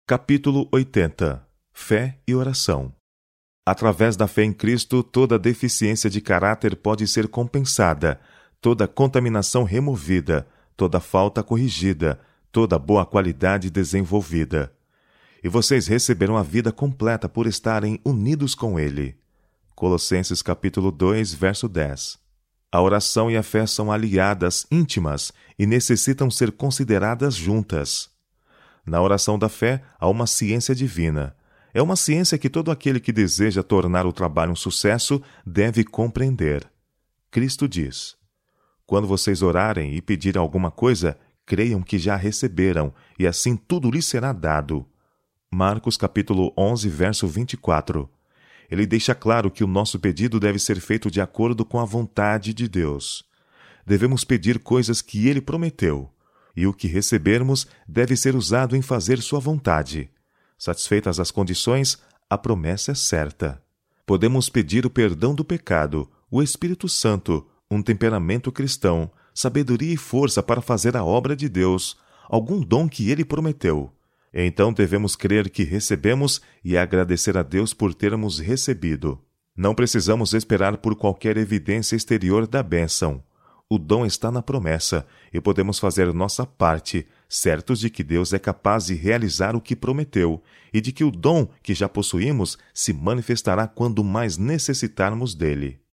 Capítulo 80. Fé e oração. Através da fé em Cristo, toda deficiência de caráter pode ser compensada, toda contaminação removida, toda falta corrigida, toda boa qualidade desenvolvida. E vocês receberão a vida completa por estarem unidos com Ele. Colossenses capítulo 2, verso 10. A oração e a fé são aliadas íntimas e necessitam ser consideradas juntas. Na oração da fé, há uma ciência divina. É uma ciência que todo aquele que deseja tornar o trabalho um sucesso deve compreender. Cristo diz: quando vocês orarem e pedirem alguma coisa, creiam que já receberam, e assim tudo lhes será dado. Marcos capítulo 11, verso 24. Ele deixa claro que o nosso pedido deve ser feito de acordo com a vontade de Deus. Devemos pedir coisas que Ele prometeu, e o que recebermos deve ser usado em fazer sua vontade. Satisfeitas as condições, a promessa é certa. Podemos pedir o perdão do pecado, o Espírito Santo, um temperamento cristão, sabedoria e força para fazer a obra de Deus, algum dom que Ele prometeu. Então devemos crer que recebemos e agradecer a Deus por termos recebido. Não precisamos esperar por qualquer evidência exterior da bênção. O dom está na promessa e podemos fazer nossa parte, certos de que Deus é capaz de realizar o que prometeu e de que o dom que já possuímos se manifestará quando mais necessitarmos dele.